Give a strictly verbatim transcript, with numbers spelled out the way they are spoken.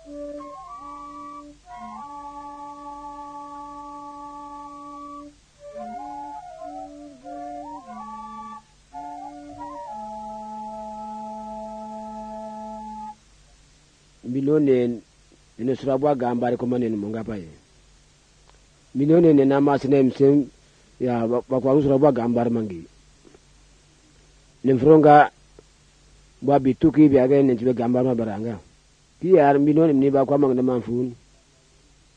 Milone ne surabwa gambare ko manen munga paye milone ne nama sinem sem ya bakwa surabwa gambare mangi ne fronga bwa bituki bi aga ne tibe gambare baranga ki yar milone ni bakwa mangna manfun